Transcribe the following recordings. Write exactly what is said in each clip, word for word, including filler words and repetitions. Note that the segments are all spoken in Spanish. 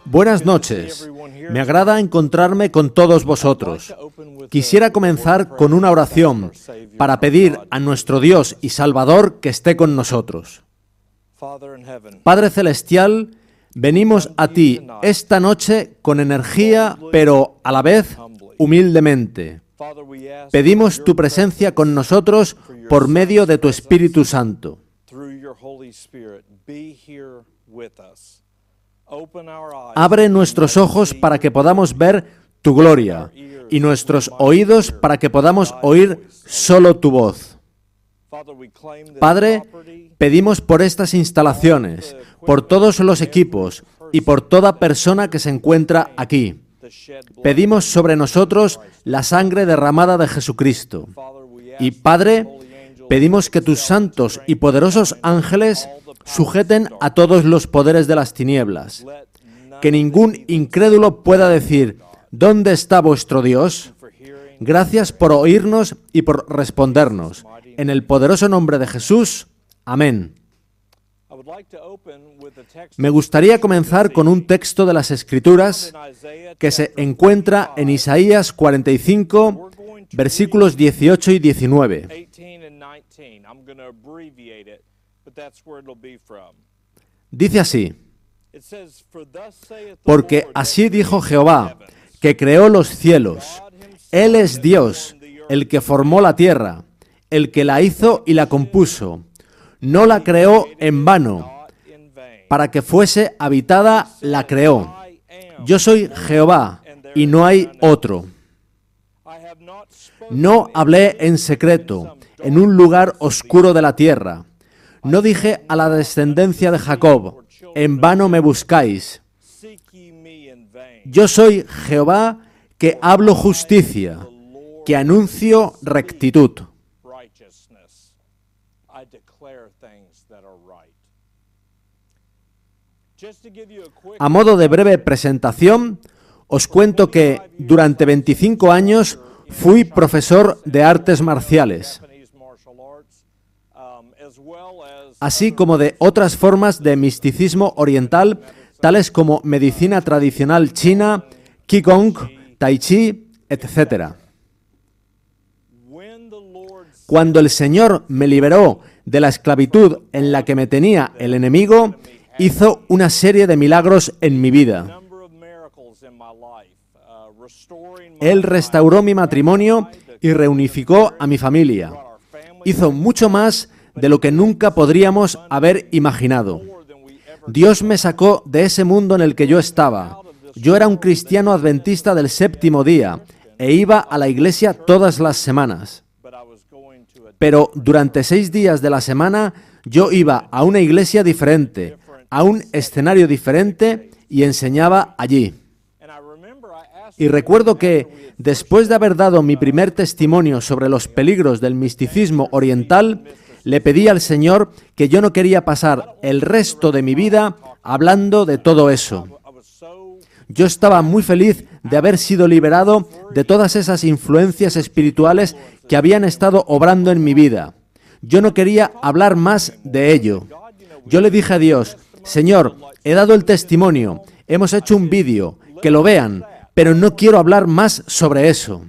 Buenas noches. Me agrada encontrarme con todos vosotros. Quisiera comenzar con una oración para pedir a nuestro Dios y Salvador que esté con nosotros. Padre Celestial, venimos a ti esta noche con energía, pero a la vez humildemente. Pedimos tu presencia con nosotros por medio de tu Espíritu Santo. Abre nuestros ojos para que podamos ver tu gloria y nuestros oídos para que podamos oír solo tu voz. Padre, pedimos por estas instalaciones, por todos los equipos y por toda persona que se encuentra aquí. Pedimos sobre nosotros la sangre derramada de Jesucristo. Y Padre, pedimos que tus santos y poderosos ángeles sujeten a todos los poderes de las tinieblas. Que ningún incrédulo pueda decir, ¿dónde está vuestro Dios? Gracias por oírnos y por respondernos. En el poderoso nombre de Jesús. Amén. Me gustaría comenzar con un texto de las Escrituras que se encuentra en Isaías cuarenta y cinco, versículos dieciocho y diecinueve. Dice así: porque así dijo Jehová, que creó los cielos. Él es Dios, el que formó la tierra, el que la hizo y la compuso. No la creó en vano, para que fuese habitada la creó. Yo soy Jehová, y no hay otro. No hablé en secreto, en un lugar oscuro de la tierra. No dije a la descendencia de Jacob, en vano me buscáis. Yo soy Jehová, que hablo justicia, que anuncio rectitud. A modo de breve presentación, os cuento que durante veinticinco años fui profesor de artes marciales, así como de otras formas de misticismo oriental, tales como medicina tradicional china, qigong, tai chi, etcétera. Cuando el Señor me liberó de la esclavitud en la que me tenía el enemigo, hizo una serie de milagros en mi vida. Él restauró mi matrimonio y reunificó a mi familia. Hizo mucho más de lo que nunca podríamos haber imaginado. Dios me sacó de ese mundo en el que yo estaba. Yo era un cristiano adventista del séptimo día e iba a la iglesia todas las semanas. Pero durante seis días de la semana yo iba a una iglesia diferente, a un escenario diferente y enseñaba allí. Y recuerdo que, después de haber dado mi primer testimonio sobre los peligros del misticismo oriental, le pedí al Señor que yo no quería pasar el resto de mi vida hablando de todo eso. Yo estaba muy feliz de haber sido liberado de todas esas influencias espirituales que habían estado obrando en mi vida. Yo no quería hablar más de ello. Yo le dije a Dios, Señor, he dado el testimonio, hemos hecho un vídeo, que lo vean, pero no quiero hablar más sobre eso.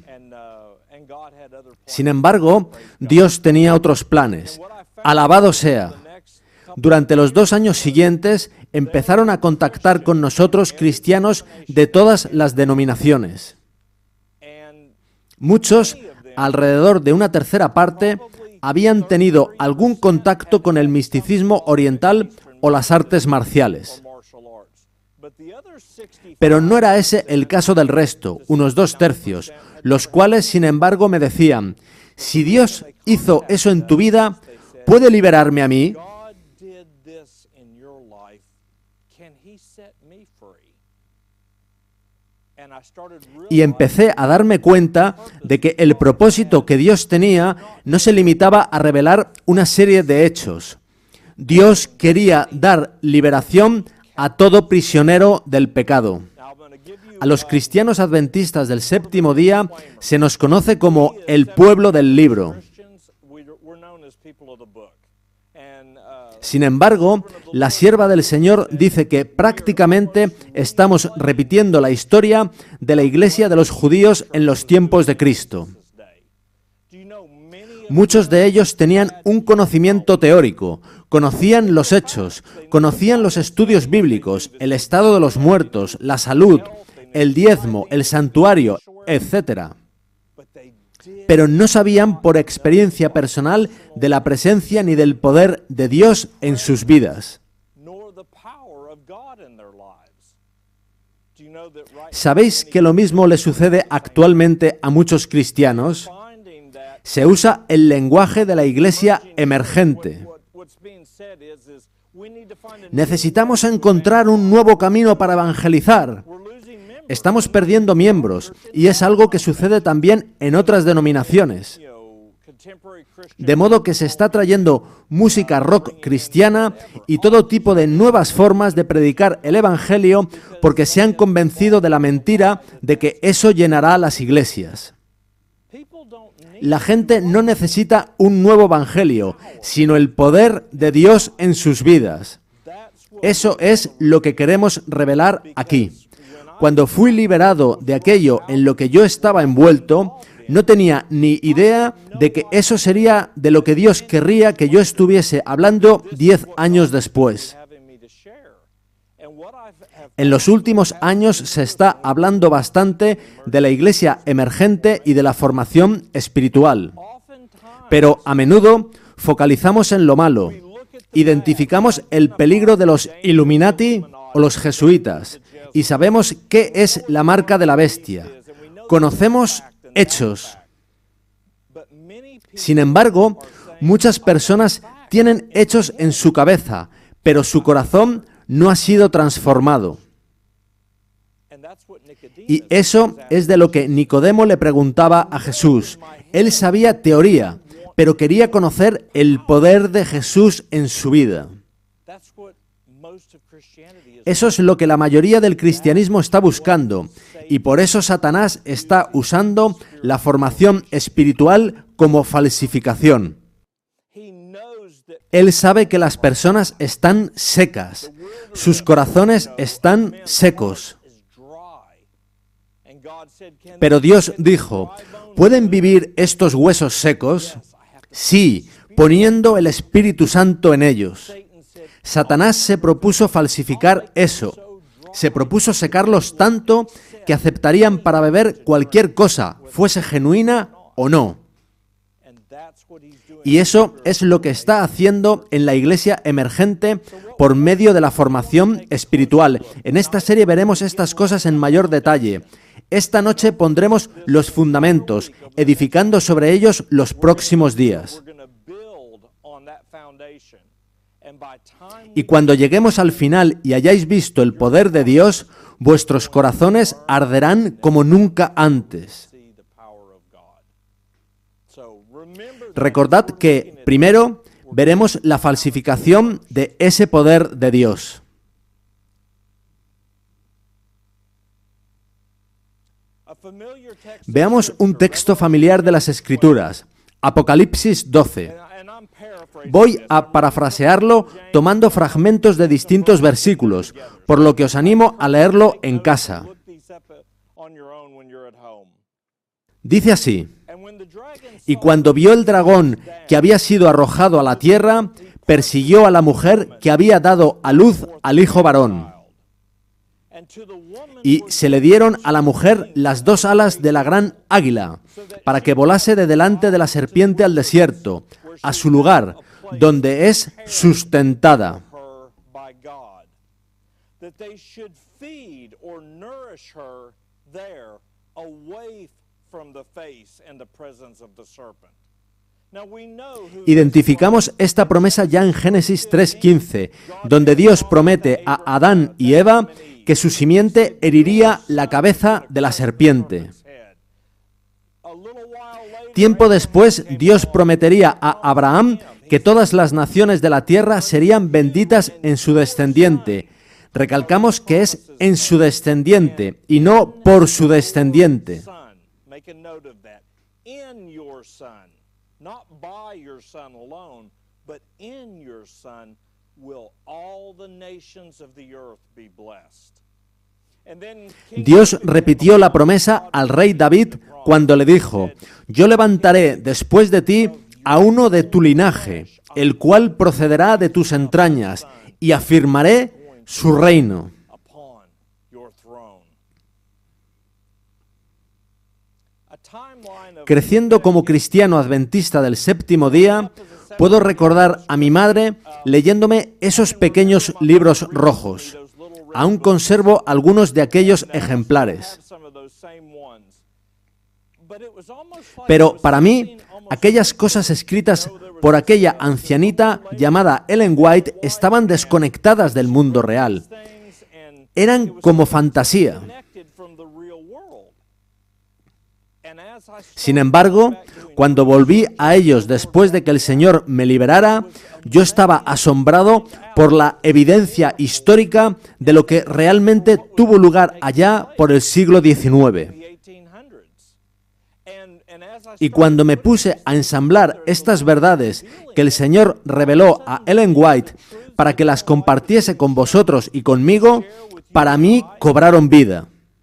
Sin embargo, Dios tenía otros planes. Alabado sea. Durante los dos años siguientes, empezaron a contactar con nosotros cristianos de todas las denominaciones. Muchos, alrededor de una tercera parte, habían tenido algún contacto con el misticismo oriental o las artes marciales. Pero no era ese el caso del resto, unos dos tercios, los cuales, sin embargo, me decían, si Dios hizo eso en tu vida, ¿puede liberarme a mí? Y empecé a darme cuenta de que el propósito que Dios tenía no se limitaba a revelar una serie de hechos. Dios quería dar liberación a todo prisionero del pecado. A los cristianos adventistas del séptimo día se nos conoce como el pueblo del libro. Sin embargo, la sierva del Señor dice que prácticamente estamos repitiendo la historia de la iglesia de los judíos en los tiempos de Cristo. Muchos de ellos tenían un conocimiento teórico, conocían los hechos, conocían los estudios bíblicos, el estado de los muertos, la salud, el diezmo, el santuario, etcétera. Pero no sabían por experiencia personal de la presencia ni del poder de Dios en sus vidas. ¿Sabéis que lo mismo le sucede actualmente a muchos cristianos? Se usa el lenguaje de la iglesia emergente. Necesitamos encontrar un nuevo camino para evangelizar. Estamos perdiendo miembros, y es algo que sucede también en otras denominaciones. De modo que se está trayendo música rock cristiana y todo tipo de nuevas formas de predicar el Evangelio porque se han convencido de la mentira de que eso llenará las iglesias. La gente no necesita un nuevo Evangelio, sino el poder de Dios en sus vidas. Eso es lo que queremos revelar aquí. Cuando fui liberado de aquello en lo que yo estaba envuelto, no tenía ni idea de que eso sería de lo que Dios querría que yo estuviese hablando diez años después. En los últimos años se está hablando bastante de la iglesia emergente y de la formación espiritual. Pero a menudo focalizamos en lo malo. Identificamos el peligro de los Illuminati o los jesuitas y sabemos qué es la marca de la bestia. Conocemos hechos. Sin embargo, muchas personas tienen hechos en su cabeza, pero su corazón no ha sido transformado. Y eso es de lo que Nicodemo le preguntaba a Jesús. Él sabía teoría, pero quería conocer el poder de Jesús en su vida. Eso es lo que la mayoría del cristianismo está buscando, y por eso Satanás está usando la formación espiritual como falsificación. Él sabe que las personas están secas, sus corazones están secos. Pero Dios dijo, ¿pueden vivir estos huesos secos? Sí, poniendo el Espíritu Santo en ellos. Satanás se propuso falsificar eso. Se propuso secarlos tanto que aceptarían para beber cualquier cosa, fuese genuina o no. Y eso es lo que está haciendo en la iglesia emergente por medio de la formación espiritual. En esta serie veremos estas cosas en mayor detalle. Esta noche pondremos los fundamentos, edificando sobre ellos los próximos días. Y cuando lleguemos al final y hayáis visto el poder de Dios, vuestros corazones arderán como nunca antes. Recordad que, primero, veremos la falsificación de ese poder de Dios. Veamos un texto familiar de las Escrituras, Apocalipsis doce. Voy a parafrasearlo tomando fragmentos de distintos versículos, por lo que os animo a leerlo en casa. Dice así: y cuando vio el dragón que había sido arrojado a la tierra, persiguió a la mujer que había dado a luz al hijo varón. Y se le dieron a la mujer las dos alas de la gran águila, para que volase de delante de la serpiente al desierto, a su lugar, donde es sustentada. Identificamos esta promesa ya en Génesis tres quince, donde Dios promete a Adán y Eva que su simiente heriría la cabeza de la serpiente. Tiempo después, Dios prometería a Abraham que todas las naciones de la tierra serían benditas en su descendiente. Recalcamos que es en su descendiente y no por su descendiente. but in your Son will all the nations of the earth be blessed. Dios repitió la promesa al rey David cuando le dijo: yo levantaré después de ti a uno de tu linaje, el cual procederá de tus entrañas, y afirmaré su reino. Creciendo como cristiano adventista del séptimo día, puedo recordar a mi madre leyéndome esos pequeños libros rojos. Aún conservo algunos de aquellos ejemplares. Pero para mí, aquellas cosas escritas por aquella ancianita llamada Ellen White estaban desconectadas del mundo real. Eran como fantasía. Sin embargo, cuando volví a ellos después de que el Señor me liberara, yo estaba asombrado por la evidencia histórica de lo que realmente tuvo lugar allá por el siglo diecinueve. Y cuando me puse a ensamblar estas verdades que el Señor reveló a Ellen White para que las compartiese con vosotros y conmigo, para mí cobraron vida.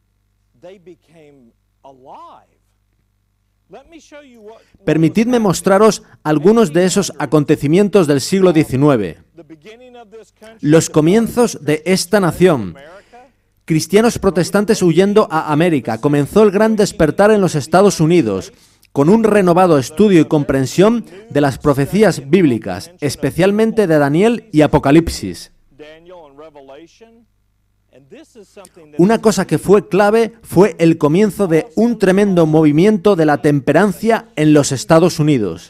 Permitidme mostraros algunos de esos acontecimientos del siglo diecinueve. Los comienzos de esta nación. Cristianos protestantes huyendo a América. Comenzó el gran despertar en los Estados Unidos, con un renovado estudio y comprensión de las profecías bíblicas, especialmente de Daniel y Apocalipsis. Una cosa que fue clave fue el comienzo de un tremendo movimiento de la temperancia en los Estados Unidos.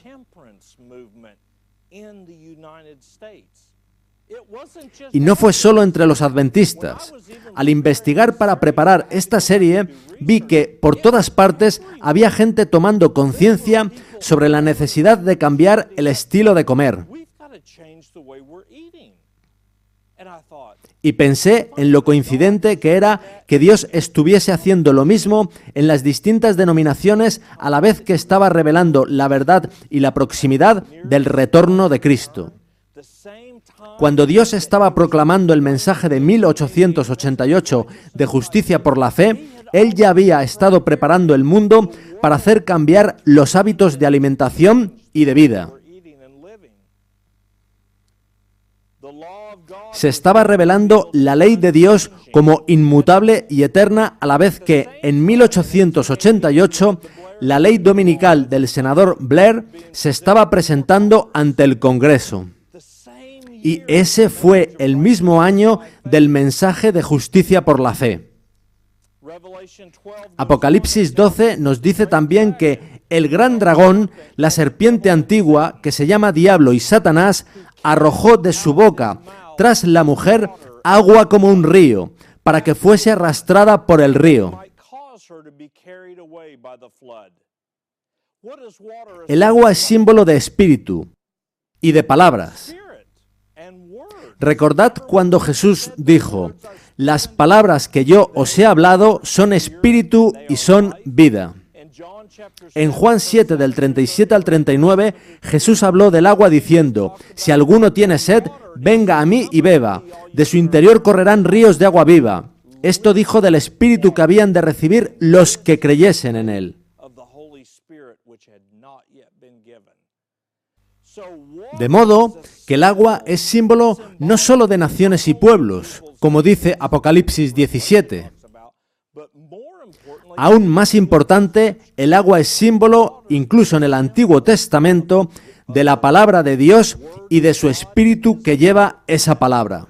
Y no fue solo entre los adventistas. Al investigar para preparar esta serie, vi que por todas partes había gente tomando conciencia sobre la necesidad de cambiar el estilo de comer. Y pensé en lo coincidente que era que Dios estuviese haciendo lo mismo en las distintas denominaciones a la vez que estaba revelando la verdad y la proximidad del retorno de Cristo. Cuando Dios estaba proclamando el mensaje de mil ochocientos ochenta y ocho de justicia por la fe, Él ya había estado preparando el mundo para hacer cambiar los hábitos de alimentación y de vida. Se estaba revelando la ley de Dios como inmutable y eterna, a la vez que en mil ochocientos ochenta y ocho la ley dominical del senador Blair se estaba presentando ante el Congreso. Y ese fue el mismo año del mensaje de justicia por la fe. Apocalipsis doce nos dice también que el gran dragón, la serpiente antigua, que se llama Diablo y Satanás, arrojó de su boca tras la mujer agua como un río, para que fuese arrastrada por el río. El agua es símbolo de espíritu y de palabras. Recordad cuando Jesús dijo: las palabras que yo os he hablado son espíritu y son vida. En Juan siete, del treinta y siete al treinta y nueve, Jesús habló del agua diciendo: si alguno tiene sed, venga a mí y beba. De su interior correrán ríos de agua viva. Esto dijo del espíritu que habían de recibir los que creyesen en él. De modo que el agua es símbolo no solo de naciones y pueblos, como dice Apocalipsis diecisiete. Aún más importante, el agua es símbolo, incluso en el Antiguo Testamento, de la palabra de Dios y de su espíritu que lleva esa palabra.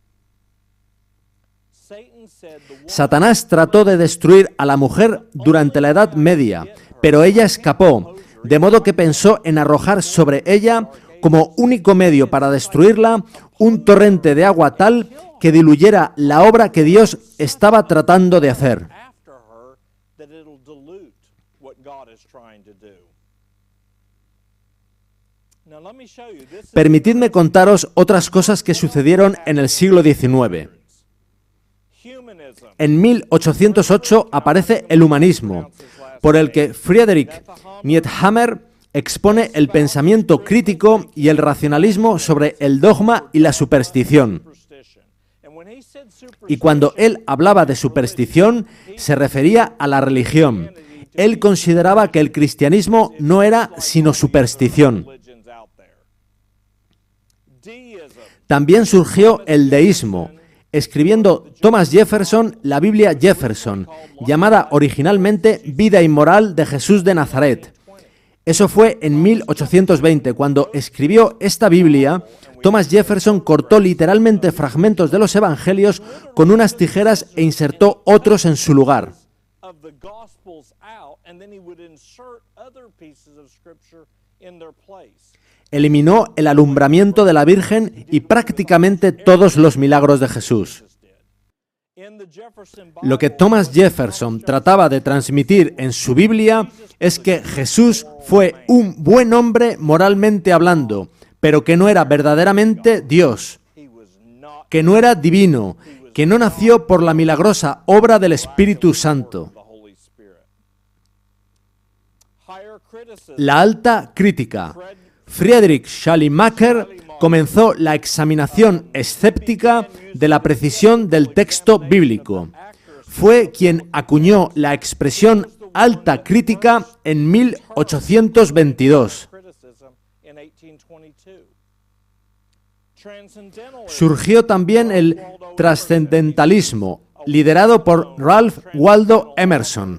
Satanás trató de destruir a la mujer durante la Edad Media, pero ella escapó, de modo que pensó en arrojar sobre ella, como único medio para destruirla, un torrente de agua tal que diluyera la obra que Dios estaba tratando de hacer. Permitidme contaros otras cosas que sucedieron en el siglo diecinueve. En mil ochocientos ocho aparece el humanismo, por el que Friedrich Niethammer expone el pensamiento crítico y el racionalismo sobre el dogma y la superstición. Y cuando él hablaba de superstición, se refería a la religión. Él consideraba que el cristianismo no era sino superstición. También surgió el deísmo, escribiendo Thomas Jefferson la Biblia Jefferson, llamada originalmente Vida y Moral de Jesús de Nazaret. Eso fue en mil ochocientos veinte. Cuando escribió esta Biblia, Thomas Jefferson cortó literalmente fragmentos de los evangelios con unas tijeras e insertó otros en su lugar. Eliminó el alumbramiento de la Virgen y prácticamente todos los milagros de Jesús. Lo que Thomas Jefferson trataba de transmitir en su Biblia es que Jesús fue un buen hombre moralmente hablando, pero que no era verdaderamente Dios, que no era divino, que no nació por la milagrosa obra del Espíritu Santo. La alta crítica. Friedrich Schleiermacher comenzó la examinación escéptica de la precisión del texto bíblico. Fue quien acuñó la expresión alta crítica en mil ochocientos veintidós. Surgió también el trascendentalismo, liderado por Ralph Waldo Emerson.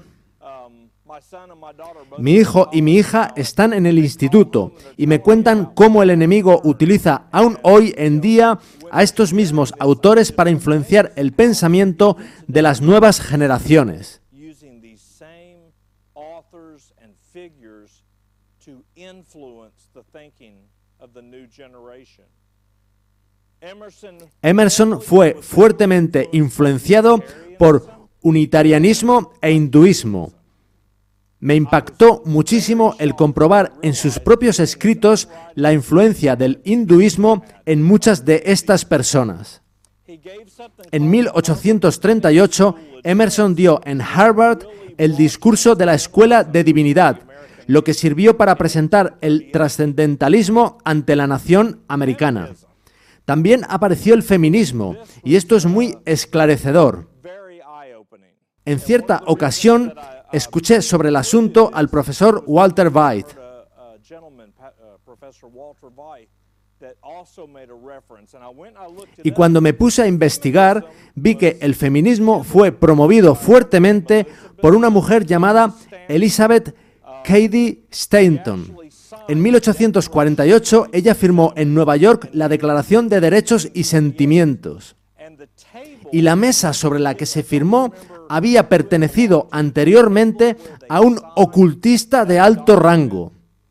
Mi hijo y mi hija están en el instituto y me cuentan cómo el enemigo utiliza aún hoy en día a estos mismos autores para influenciar el pensamiento de las nuevas generaciones. Emerson fue fuertemente influenciado por unitarianismo e hinduismo. Me impactó muchísimo el comprobar en sus propios escritos la influencia del hinduismo en muchas de estas personas. En mil ochocientos treinta y ocho, Emerson dio en Harvard el discurso de la Escuela de Divinidad, lo que sirvió para presentar el trascendentalismo ante la nación americana. También apareció el feminismo, y esto es muy esclarecedor. En cierta ocasión, escuché sobre el asunto al profesor Walter White. Y cuando me puse a investigar, vi que el feminismo fue promovido fuertemente por una mujer llamada Elizabeth Cady Stanton. En mil ochocientos cuarenta y ocho, ella firmó en Nueva York la Declaración de Derechos y Sentimientos. Y la mesa sobre la que se firmó había pertenecido anteriormente a un ocultista de alto rango.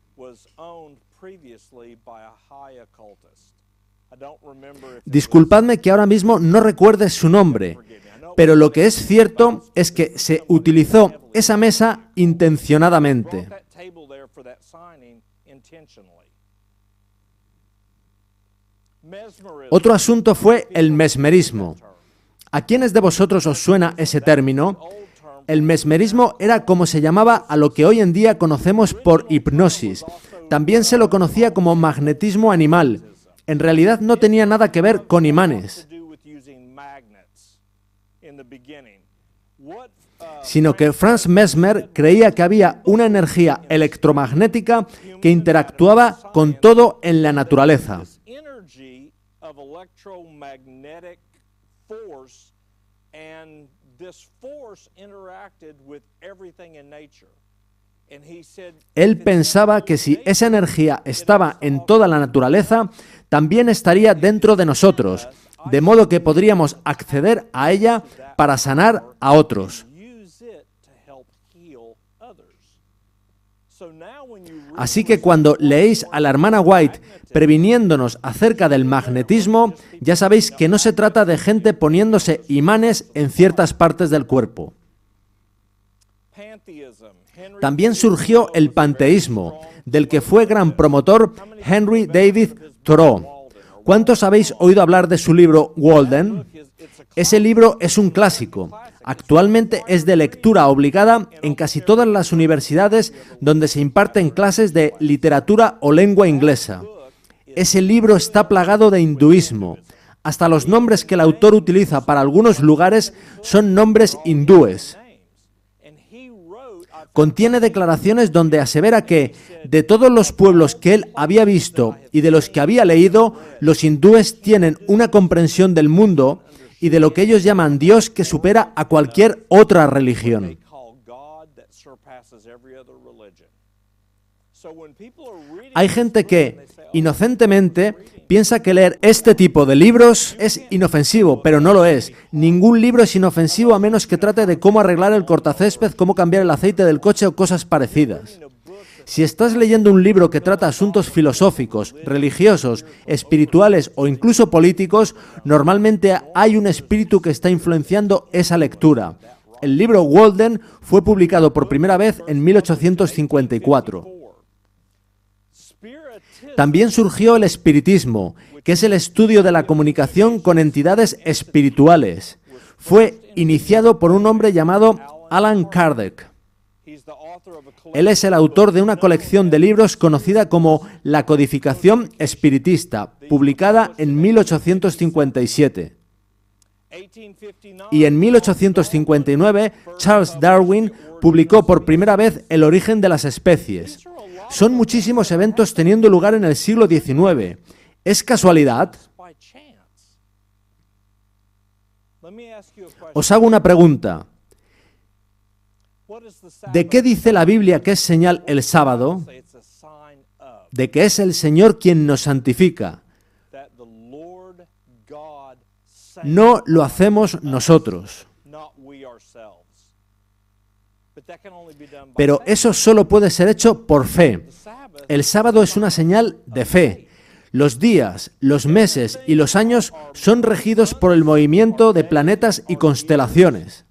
Disculpadme que ahora mismo no recuerde su nombre, pero lo que es cierto es que se utilizó esa mesa intencionadamente. Otro asunto fue el mesmerismo. ¿A quiénes de vosotros os suena ese término? El mesmerismo era como se llamaba a lo que hoy en día conocemos por hipnosis. También se lo conocía como magnetismo animal. En realidad no tenía nada que ver con imanes, sino que Franz Mesmer creía que había una energía electromagnética que interactuaba con todo en la naturaleza. Él pensaba que si esa energía estaba en toda la naturaleza, también estaría dentro de nosotros, de modo que podríamos acceder a ella para sanar a otros. Así que cuando leéis a la hermana White previniéndonos acerca del magnetismo, ya sabéis que no se trata de gente poniéndose imanes en ciertas partes del cuerpo. También surgió el panteísmo, del que fue gran promotor Henry David Thoreau. ¿Cuántos habéis oído hablar de su libro Walden? Ese libro es un clásico. Actualmente es de lectura obligada en casi todas las universidades donde se imparten clases de literatura o lengua inglesa. Ese libro está plagado de hinduismo. Hasta los nombres que el autor utiliza para algunos lugares son nombres hindúes. Contiene declaraciones donde asevera que, de todos los pueblos que él había visto y de los que había leído, los hindúes tienen una comprensión del mundo y de lo que ellos llaman Dios que supera a cualquier otra religión. Hay gente que, inocentemente, piensa que leer este tipo de libros es inofensivo, pero no lo es. Ningún libro es inofensivo a menos que trate de cómo arreglar el cortacésped, cómo cambiar el aceite del coche o cosas parecidas. Si estás leyendo un libro que trata asuntos filosóficos, religiosos, espirituales o incluso políticos, normalmente hay un espíritu que está influenciando esa lectura. El libro Walden fue publicado por primera vez en mil ochocientos cincuenta y cuatro. También surgió el espiritismo, que es el estudio de la comunicación con entidades espirituales. Fue iniciado por un hombre llamado Allan Kardec. Él es el autor de una colección de libros conocida como La Codificación Espiritista, publicada en mil ochocientos cincuenta y siete. Y en mil ochocientos cincuenta y nueve, Charles Darwin publicó por primera vez El origen de las especies. Son muchísimos eventos teniendo lugar en el siglo diecinueve. ¿Es casualidad? Os hago una pregunta. ¿De qué dice la Biblia que es señal el sábado? De que es el Señor quien nos santifica. No lo hacemos nosotros. Pero eso solo puede ser hecho por fe. El sábado es una señal de fe. Los días, los meses y los años son regidos por el movimiento de planetas y constelaciones.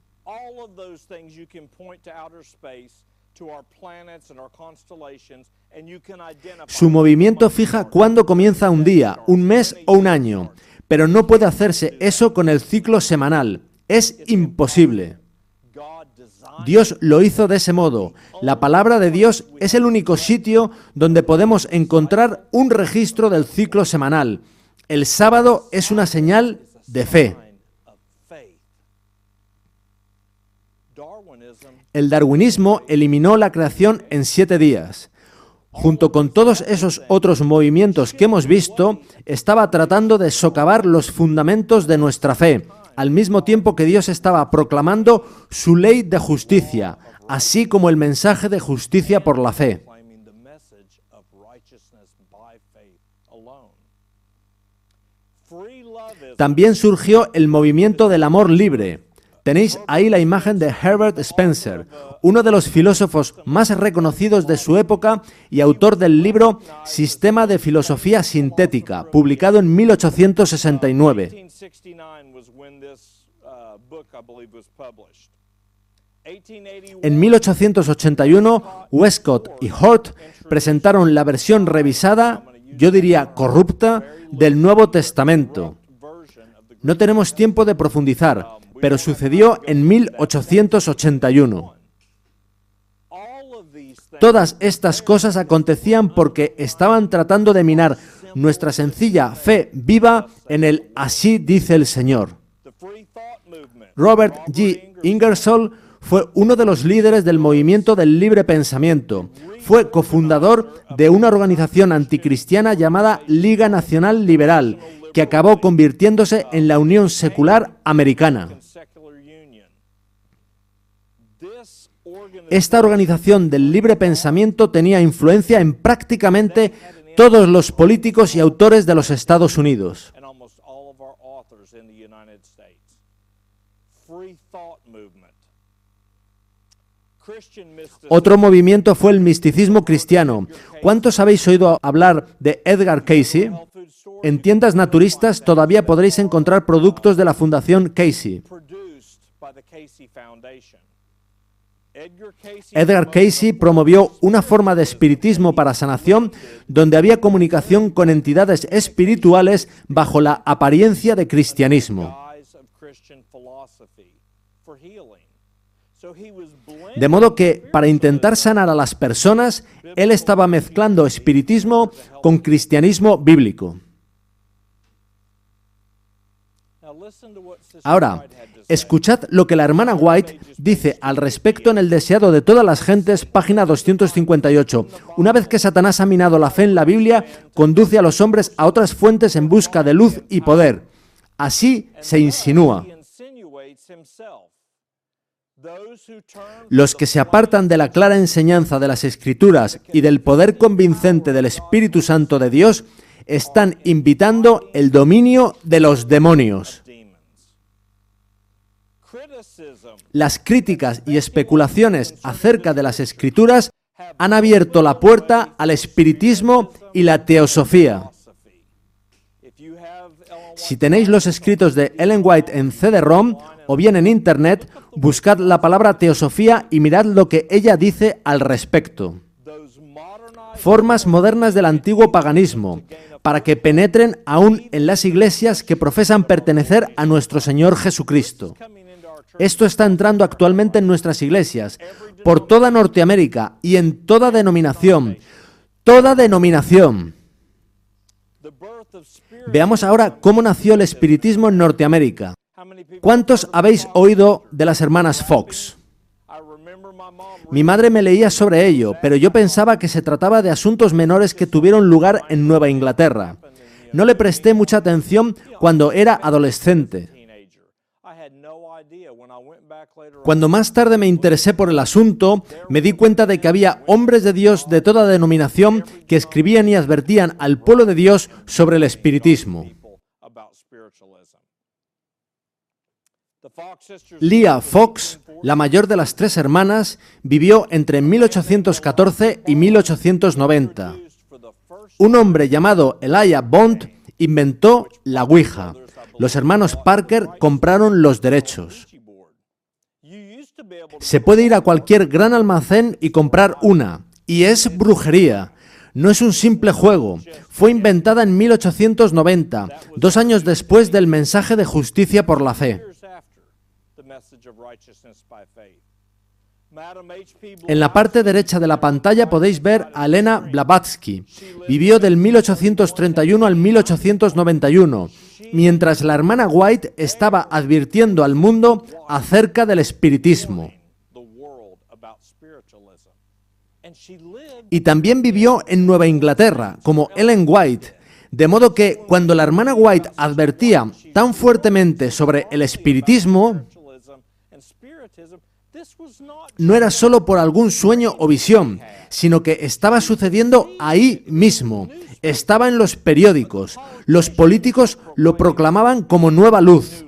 Su movimiento fija cuándo comienza un día, un mes o un año, pero no puede hacerse eso con el ciclo semanal. Es imposible. Dios lo hizo de ese modo. La palabra de Dios es el único sitio donde podemos encontrar un registro del ciclo semanal. El sábado es una señal de fe. El darwinismo eliminó la creación en siete días. Junto con todos esos otros movimientos que hemos visto, estaba tratando de socavar los fundamentos de nuestra fe, al mismo tiempo que Dios estaba proclamando su ley de justicia, así como el mensaje de justicia por la fe. También surgió el movimiento del amor libre. Tenéis ahí la imagen de Herbert Spencer, uno de los filósofos más reconocidos de su época y autor del libro Sistema de Filosofía Sintética, publicado en mil ochocientos sesenta y nueve. En mil ochocientos ochenta y uno, Westcott y Hort presentaron la versión revisada, yo diría corrupta, del Nuevo Testamento. No tenemos tiempo de profundizar, pero sucedió en mil ochocientos ochenta y uno. Todas estas cosas acontecían porque estaban tratando de minar nuestra sencilla fe viva en el así dice el Señor. Robert G. Ingersoll fue uno de los líderes del movimiento del libre pensamiento. Fue cofundador de una organización anticristiana llamada Liga Nacional Liberal, que acabó convirtiéndose en la Unión Secular Americana. Esta organización del libre pensamiento tenía influencia en prácticamente todos los políticos y autores de los Estados Unidos. Otro movimiento fue el misticismo cristiano. ¿Cuántos habéis oído hablar de Edgar Cayce? En tiendas naturistas todavía podréis encontrar productos de la Fundación Cayce. Edgar Cayce promovió una forma de espiritismo para sanación donde había comunicación con entidades espirituales bajo la apariencia de cristianismo. De modo que, para intentar sanar a las personas, él estaba mezclando espiritismo con cristianismo bíblico. Ahora, escuchad lo que la hermana White dice al respecto en El deseado de todas las gentes, página doscientos cincuenta y ocho. Una vez que Satanás ha minado la fe en la Biblia, conduce a los hombres a otras fuentes en busca de luz y poder. Así se insinúa. Los que se apartan de la clara enseñanza de las Escrituras y del poder convincente del Espíritu Santo de Dios están invitando el dominio de los demonios. Las críticas y especulaciones acerca de las Escrituras han abierto la puerta al espiritismo y la teosofía. Si tenéis los escritos de Ellen White en C D ROM o bien en Internet, buscad la palabra teosofía y mirad lo que ella dice al respecto. Formas modernas del antiguo paganismo, para que penetren aún en las iglesias que profesan pertenecer a nuestro Señor Jesucristo. Esto está entrando actualmente en nuestras iglesias, por toda Norteamérica y en toda denominación. Toda denominación. Veamos ahora cómo nació el espiritismo en Norteamérica. ¿Cuántos habéis oído de las hermanas Fox? Mi madre me leía sobre ello, pero yo pensaba que se trataba de asuntos menores que tuvieron lugar en Nueva Inglaterra. No le presté mucha atención cuando era adolescente. Cuando más tarde me interesé por el asunto, me di cuenta de que había hombres de Dios de toda denominación que escribían y advertían al pueblo de Dios sobre el espiritismo. Leah Fox, la mayor de las tres hermanas, vivió entre mil ochocientos catorce y mil ochocientos noventa. Un hombre llamado Elijah Bond inventó la Ouija. Los hermanos Parker compraron los derechos. Se puede ir a cualquier gran almacén y comprar una, y es brujería. No es un simple juego. Fue inventada en mil ochocientos noventa, dos años después del mensaje de justicia por la fe. En la parte derecha de la pantalla podéis ver a Elena Blavatsky. Vivió del mil ochocientos treinta y uno al mil ochocientos noventa y uno, mientras la hermana White estaba advirtiendo al mundo acerca del espiritismo. Y también vivió en Nueva Inglaterra, como Ellen White, de modo que cuando la hermana White advertía tan fuertemente sobre el espiritismo, no era solo por algún sueño o visión, sino que estaba sucediendo ahí mismo. Estaba en los periódicos. Los políticos lo proclamaban como nueva luz.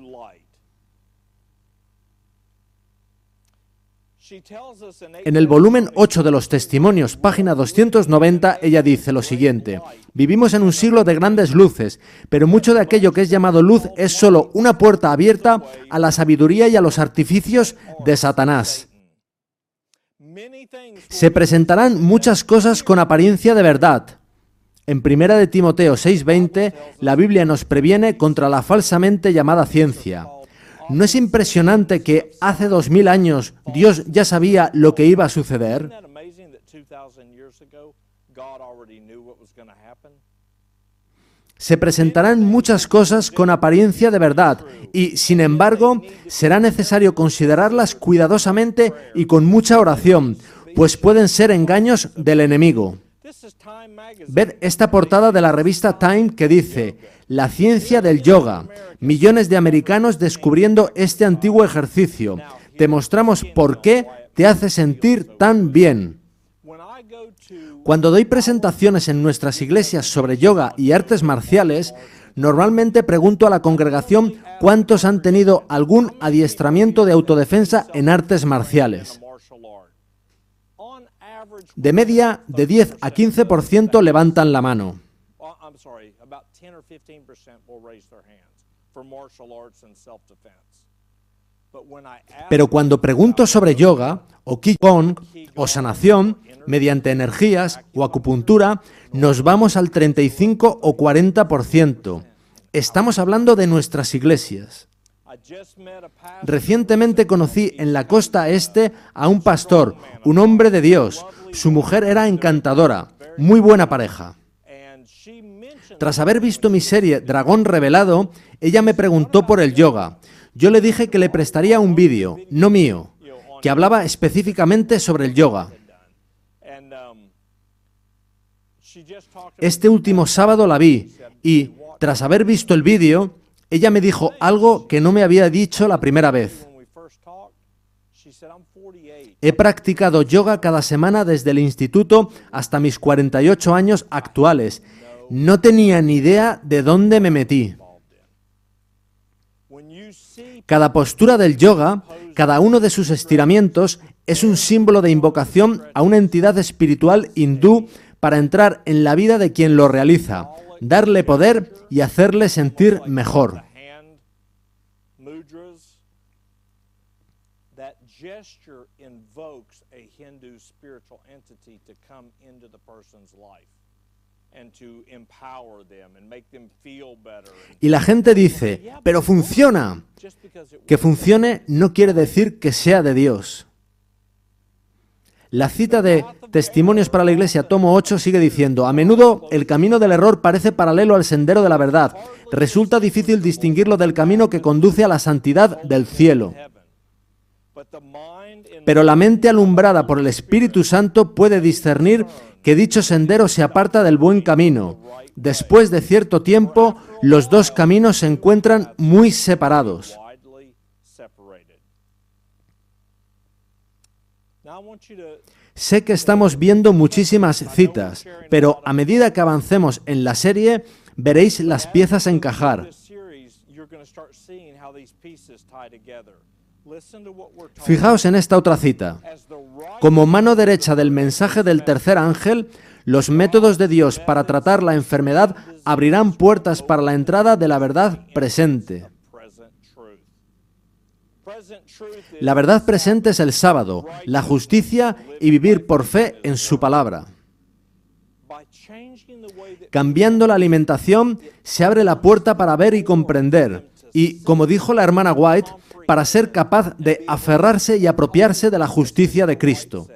En el volumen ocho de los Testimonios, página doscientos noventa, ella dice lo siguiente: vivimos en un siglo de grandes luces, pero mucho de aquello que es llamado luz es solo una puerta abierta a la sabiduría y a los artificios de Satanás. Se presentarán muchas cosas con apariencia de verdad. En primera de Timoteo seis veinte, la Biblia nos previene contra la falsamente llamada ciencia. ¿No es impresionante que hace dos mil años Dios ya sabía lo que iba a suceder? Se presentarán muchas cosas con apariencia de verdad y, sin embargo, será necesario considerarlas cuidadosamente y con mucha oración, pues pueden ser engaños del enemigo. Ved esta portada de la revista Time que dice: la ciencia del yoga. Millones de americanos descubriendo este antiguo ejercicio. Te mostramos por qué te hace sentir tan bien. Cuando doy presentaciones en nuestras iglesias sobre yoga y artes marciales, normalmente pregunto a la congregación cuántos han tenido algún adiestramiento de autodefensa en artes marciales. De media, de diez a quince por ciento levantan la mano. Pero cuando pregunto sobre yoga, o Qigong, o sanación, mediante energías, o acupuntura, nos vamos al treinta y cinco o cuarenta por ciento. Estamos hablando de nuestras iglesias. Recientemente conocí en la costa este a un pastor, un hombre de Dios. Su mujer era encantadora, muy buena pareja. Tras haber visto mi serie Dragón Revelado, ella me preguntó por el yoga. Yo le dije que le prestaría un vídeo, no mío, que hablaba específicamente sobre el yoga. Este último sábado la vi y, tras haber visto el vídeo, ella me dijo algo que no me había dicho la primera vez. He practicado yoga cada semana desde el instituto hasta mis cuarenta y ocho años actuales. No tenía ni idea de dónde me metí. Cada postura del yoga, cada uno de sus estiramientos, es un símbolo de invocación a una entidad espiritual hindú para entrar en la vida de quien lo realiza, darle poder y hacerle sentir mejor. Y la gente dice, pero funciona. Que funcione no quiere decir que sea de Dios. La cita de Testimonios para la Iglesia, tomo ocho, sigue diciendo, a menudo el camino del error parece paralelo al sendero de la verdad. Resulta difícil distinguirlo del camino que conduce a la santidad del cielo. Pero la mente alumbrada por el Espíritu Santo puede discernir que dicho sendero se aparta del buen camino. Después de cierto tiempo, los dos caminos se encuentran muy separados. Sé que estamos viendo muchísimas citas, pero a medida que avancemos en la serie, veréis las piezas encajar. Fijaos en esta otra cita. Como mano derecha del mensaje del tercer ángel, los métodos de Dios para tratar la enfermedad abrirán puertas para la entrada de la verdad presente. La verdad presente es el sábado, la justicia y vivir por fe en su palabra. Cambiando la alimentación, se abre la puerta para ver y comprender. Y, como dijo la hermana White, para ser capaz de aferrarse y apropiarse de la justicia de Cristo.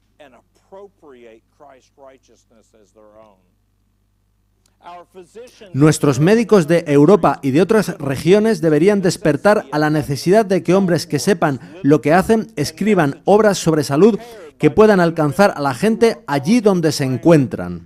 Nuestros médicos de Europa y de otras regiones deberían despertar a la necesidad de que hombres que sepan lo que hacen escriban obras sobre salud que puedan alcanzar a la gente allí donde se encuentran.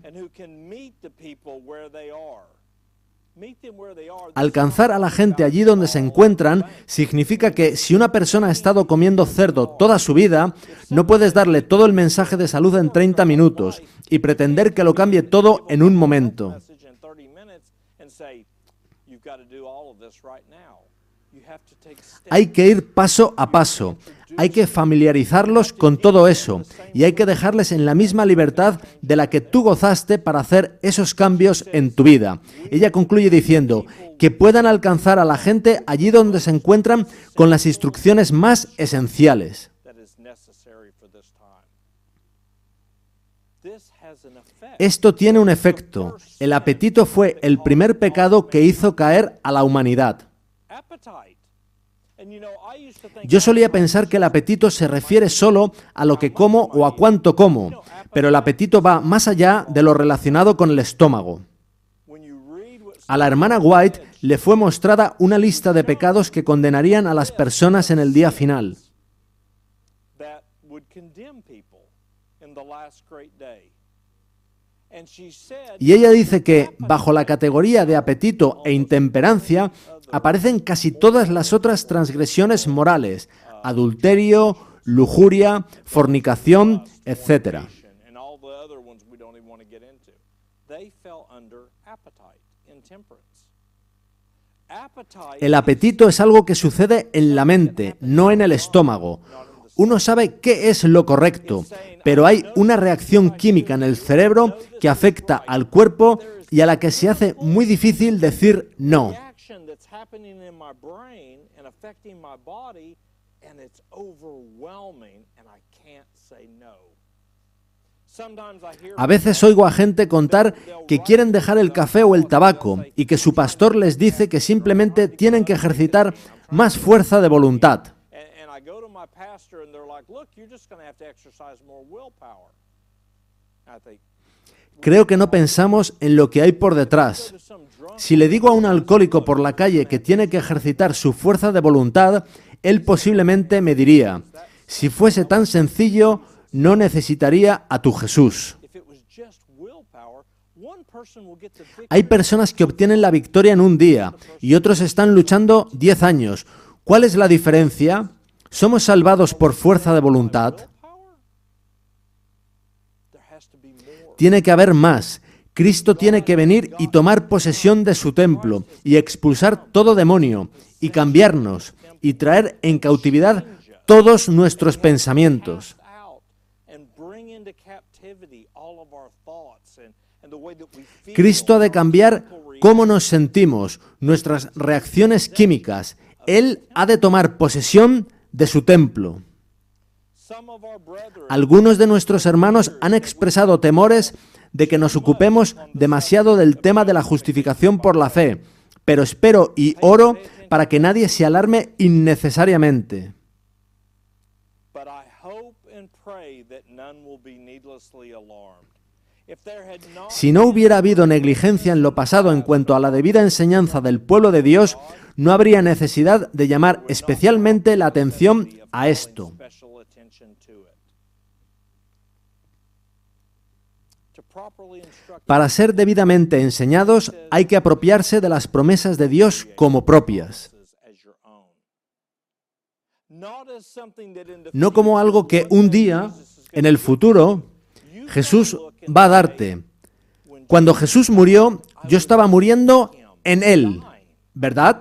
Alcanzar a la gente allí donde se encuentran significa que si una persona ha estado comiendo cerdo toda su vida, no puedes darle todo el mensaje de salud en treinta minutos y pretender que lo cambie todo en un momento. Hay que ir paso a paso. Hay que familiarizarlos con todo eso y hay que dejarles en la misma libertad de la que tú gozaste para hacer esos cambios en tu vida. Ella concluye diciendo que puedan alcanzar a la gente allí donde se encuentran con las instrucciones más esenciales. Esto tiene un efecto. El apetito fue el primer pecado que hizo caer a la humanidad. Yo solía pensar que el apetito se refiere solo a lo que como o a cuánto como, pero el apetito va más allá de lo relacionado con el estómago. A la hermana White le fue mostrada una lista de pecados que condenarían a las personas en el día final. Y ella dice que, bajo la categoría de apetito e intemperancia, aparecen casi todas las otras transgresiones morales, adulterio, lujuria, fornicación, etcétera. El apetito es algo que sucede en la mente, no en el estómago. Uno sabe qué es lo correcto, pero hay una reacción química en el cerebro que afecta al cuerpo y a la que se hace muy difícil decir no. A veces oigo a gente contar que quieren dejar el café o el tabaco y que su pastor les dice que simplemente tienen que ejercitar más fuerza de voluntad. Creo que no pensamos en lo que hay por detrás. Si le digo a un alcohólico por la calle que tiene que ejercitar su fuerza de voluntad, él posiblemente me diría: si fuese tan sencillo, no necesitaría a tu Jesús. Hay personas que obtienen la victoria en un día y otros están luchando diez años. ¿Cuál es la diferencia? ¿Somos salvados por fuerza de voluntad? Tiene que haber más. Cristo tiene que venir y tomar posesión de su templo y expulsar todo demonio y cambiarnos y traer en cautividad todos nuestros pensamientos. Cristo ha de cambiar cómo nos sentimos, nuestras reacciones químicas. Él ha de tomar posesión de su templo. Algunos de nuestros hermanos han expresado temores de que nos ocupemos demasiado del tema de la justificación por la fe, pero espero y oro para que nadie se alarme innecesariamente. Si no hubiera habido negligencia en lo pasado en cuanto a la debida enseñanza del pueblo de Dios, no habría necesidad de llamar especialmente la atención a esto. Para ser debidamente enseñados, hay que apropiarse de las promesas de Dios como propias. No como algo que un día, en el futuro, Jesús va a darte. Cuando Jesús murió, yo estaba muriendo en Él, ¿verdad?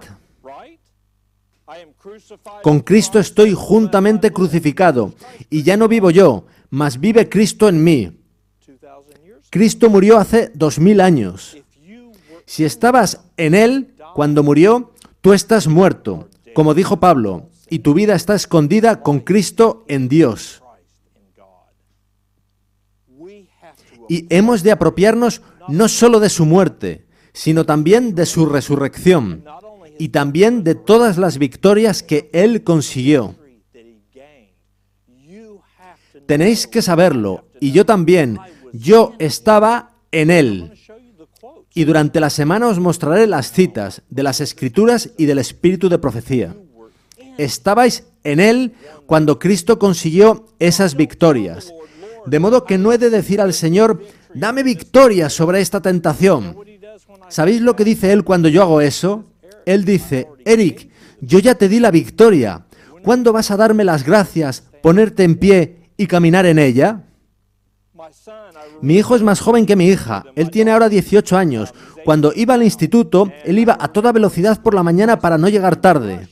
Con Cristo estoy juntamente crucificado, y ya no vivo yo, mas vive Cristo en mí. Cristo murió hace dos mil años. Si estabas en Él cuando murió, tú estás muerto, como dijo Pablo, y tu vida está escondida con Cristo en Dios. Y hemos de apropiarnos no solo de su muerte, sino también de su resurrección, y también de todas las victorias que Él consiguió. Tenéis que saberlo, y yo también. Yo estaba en Él. Y durante la semana os mostraré las citas de las Escrituras y del Espíritu de profecía. Estabais en Él cuando Cristo consiguió esas victorias. De modo que no he de decir al Señor: dame victoria sobre esta tentación. ¿Sabéis lo que dice Él cuando yo hago eso? Él dice: Eric, yo ya te di la victoria. ¿Cuándo vas a darme las gracias, ponerte en pie y caminar en ella? Mi hijo es más joven que mi hija. Él tiene ahora dieciocho años. Cuando iba al instituto, él iba a toda velocidad por la mañana para no llegar tarde.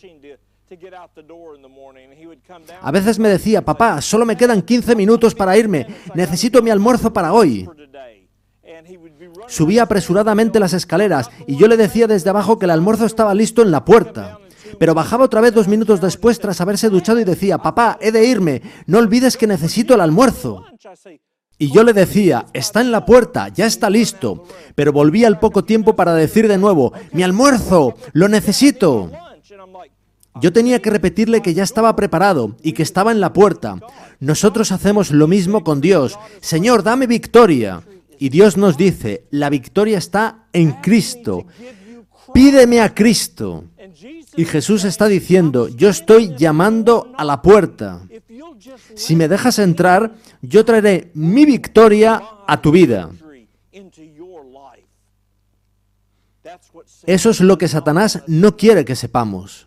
A veces me decía: papá, solo me quedan quince minutos para irme. Necesito mi almuerzo para hoy. Subía apresuradamente las escaleras y yo le decía desde abajo que el almuerzo estaba listo en la puerta. Pero bajaba otra vez dos minutos después tras haberse duchado y decía: papá, he de irme. No olvides que necesito el almuerzo. Y yo le decía: está en la puerta, ya está listo. Pero volvía al poco tiempo para decir de nuevo: mi almuerzo, lo necesito. Yo tenía que repetirle que ya estaba preparado y que estaba en la puerta. Nosotros hacemos lo mismo con Dios. Señor, dame victoria. Y Dios nos dice: la victoria está en Cristo. Pídeme a Cristo. Y Jesús está diciendo: yo estoy llamando a la puerta. Si me dejas entrar, yo traeré mi victoria a tu vida. Eso es lo que Satanás no quiere que sepamos.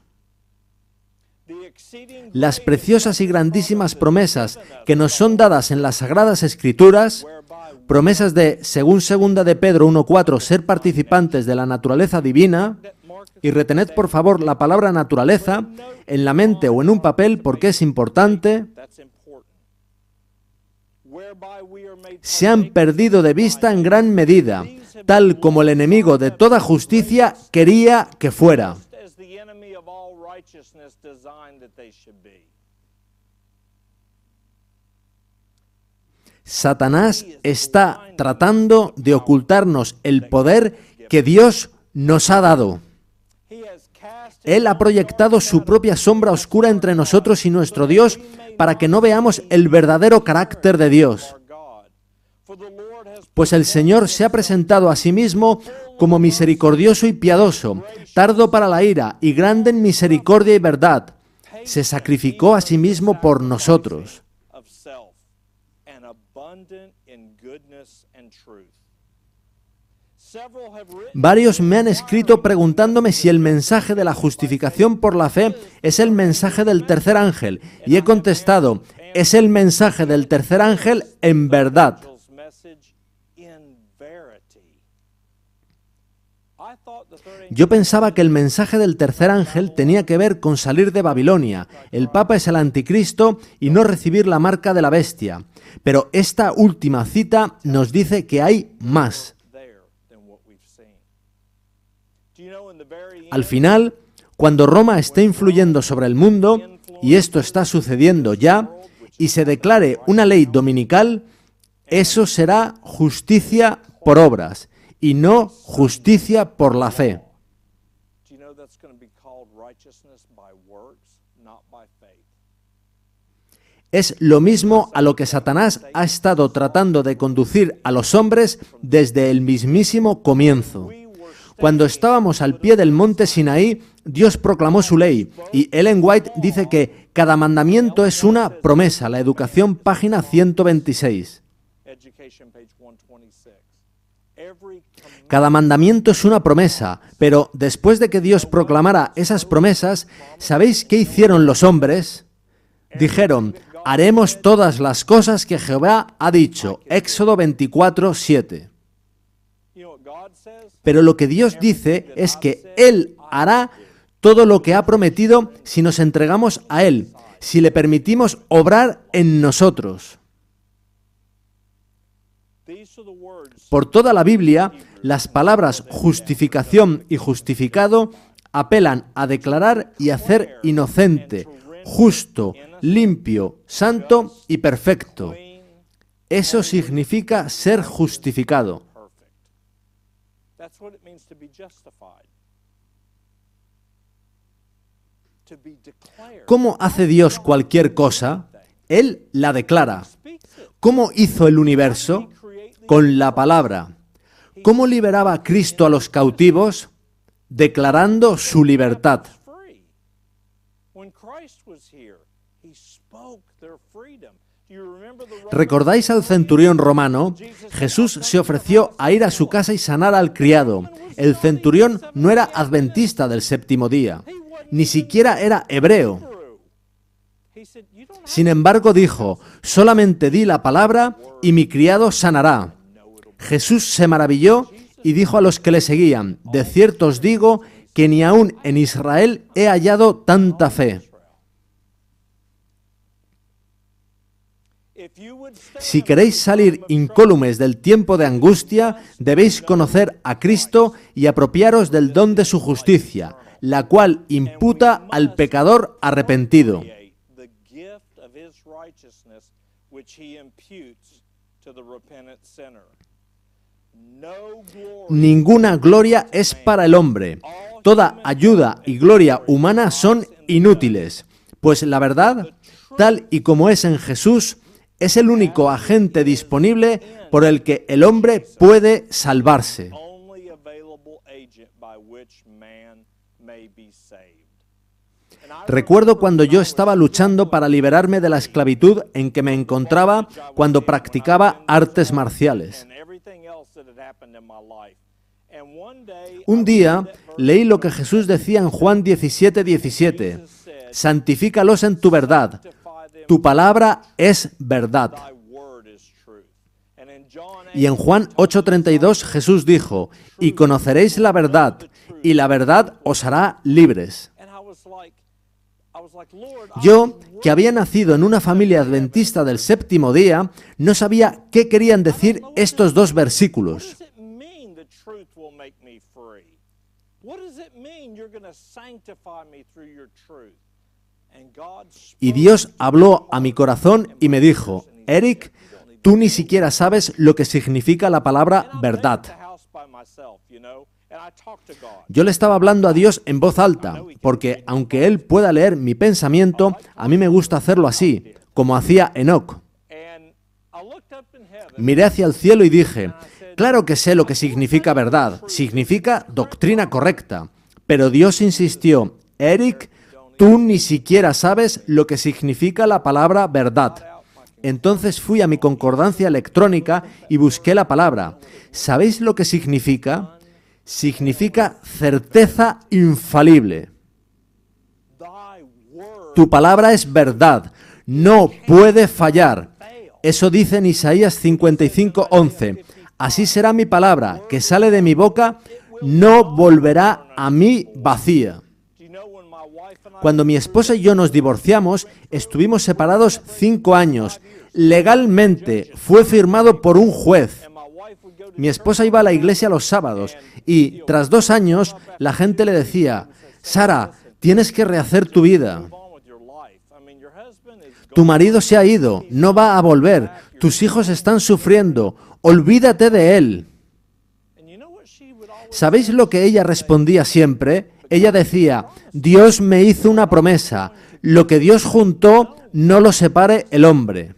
Las preciosas y grandísimas promesas que nos son dadas en las Sagradas Escrituras, promesas de, según segunda de Pedro uno cuatro, ser participantes de la naturaleza divina, y retened por favor la palabra naturaleza en la mente o en un papel porque es importante, se han perdido de vista en gran medida, tal como el enemigo de toda justicia quería que fuera. Satanás está tratando de ocultarnos el poder que Dios nos ha dado. Él ha proyectado su propia sombra oscura entre nosotros y nuestro Dios para que no veamos el verdadero carácter de Dios. Pues el Señor se ha presentado a sí mismo como misericordioso y piadoso, tardo para la ira y grande en misericordia y verdad. Se sacrificó a sí mismo por nosotros. Varios me han escrito preguntándome si el mensaje de la justificación por la fe es el mensaje del tercer ángel, y he contestado, es el mensaje del tercer ángel en verdad. Yo pensaba que el mensaje del tercer ángel tenía que ver con salir de Babilonia. El Papa es el anticristo y no recibir la marca de la bestia. Pero esta última cita nos dice que hay más. Al final, cuando Roma esté influyendo sobre el mundo, y esto está sucediendo ya, y se declare una ley dominical, eso será justicia por obras, y no justicia por la fe. Es lo mismo a lo que Satanás ha estado tratando de conducir a los hombres desde el mismísimo comienzo. Cuando estábamos al pie del monte Sinaí, Dios proclamó su ley, y Ellen White dice que cada mandamiento es una promesa. La Educación, página ciento veintiséis. Cada mandamiento es una promesa, pero después de que Dios proclamara esas promesas, ¿sabéis qué hicieron los hombres? Dijeron, haremos todas las cosas que Jehová ha dicho. Éxodo veinticuatro, siete. Pero lo que Dios dice es que Él hará todo lo que ha prometido si nos entregamos a Él, si le permitimos obrar en nosotros. Por toda la Biblia, las palabras justificación y justificado apelan a declarar y hacer inocente, justo, limpio, santo y perfecto. Eso significa ser justificado. ¿Cómo hace Dios cualquier cosa? Él la declara. ¿Cómo hizo el universo? Con la palabra. ¿Cómo liberaba a Cristo a los cautivos? Declarando su libertad. ¿Recordáis al centurión romano? Jesús se ofreció a ir a su casa y sanar al criado. El centurión no era adventista del séptimo día, ni siquiera era hebreo. Sin embargo, dijo, solamente di la palabra y mi criado sanará. Jesús se maravilló y dijo a los que le seguían, de cierto os digo que ni aun en Israel he hallado tanta fe. Si queréis salir incólumes del tiempo de angustia, debéis conocer a Cristo y apropiaros del don de su justicia, la cual imputa al pecador arrepentido. Ninguna gloria es para el hombre. Toda ayuda y gloria humana son inútiles, pues la verdad, tal y como es en Jesús, es el único agente disponible por el que el hombre puede salvarse. Recuerdo cuando yo estaba luchando para liberarme de la esclavitud en que me encontraba cuando practicaba artes marciales. Un día leí lo que Jesús decía en Juan diecisiete, diecisiete. Santifícalos en tu verdad. Tu palabra es verdad. Y en Juan ocho, treinta y dos Jesús dijo, y conoceréis la verdad, y la verdad os hará libres. Yo, que había nacido en una familia adventista del séptimo día, no sabía qué querían decir estos dos versículos. Y Dios habló a mi corazón y me dijo, Eric, tú ni siquiera sabes lo que significa la palabra verdad. Yo le estaba hablando a Dios en voz alta, porque aunque Él pueda leer mi pensamiento, a mí me gusta hacerlo así, como hacía Enoc. Miré hacia el cielo y dije, claro que sé lo que significa verdad, significa doctrina correcta. Pero Dios insistió, Eric, tú ni siquiera sabes lo que significa la palabra verdad. Entonces fui a mi concordancia electrónica y busqué la palabra. ¿Sabéis lo que significa? Significa certeza infalible. Tu palabra es verdad, no puede fallar. Eso dice en Isaías cincuenta y cinco, once. Así será mi palabra, que sale de mi boca, no volverá a mí vacía. Cuando mi esposa y yo nos divorciamos, estuvimos separados cinco años. Legalmente fue firmado por un juez. Mi esposa iba a la iglesia los sábados y, tras dos años, la gente le decía, Sara, tienes que rehacer tu vida. Tu marido se ha ido, no va a volver, tus hijos están sufriendo, olvídate de él. ¿Sabéis lo que ella respondía siempre? Ella decía, Dios me hizo una promesa, lo que Dios juntó no lo separe el hombre.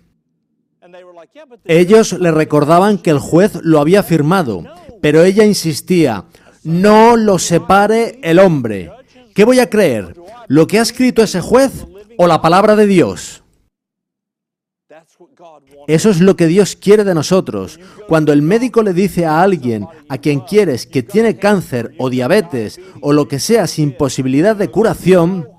Ellos le recordaban que el juez lo había firmado, pero ella insistía, no lo separe el hombre. ¿Qué voy a creer? ¿Lo que ha escrito ese juez o la palabra de Dios? Eso es lo que Dios quiere de nosotros. Cuando el médico le dice a alguien a quien quieres que tiene cáncer o diabetes o lo que sea sin posibilidad de curación,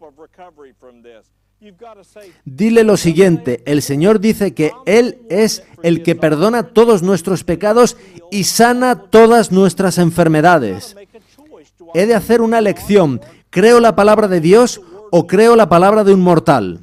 dile lo siguiente, el Señor dice que Él es el que perdona todos nuestros pecados y sana todas nuestras enfermedades. He de hacer una elección, ¿creo la palabra de Dios o creo la palabra de un mortal?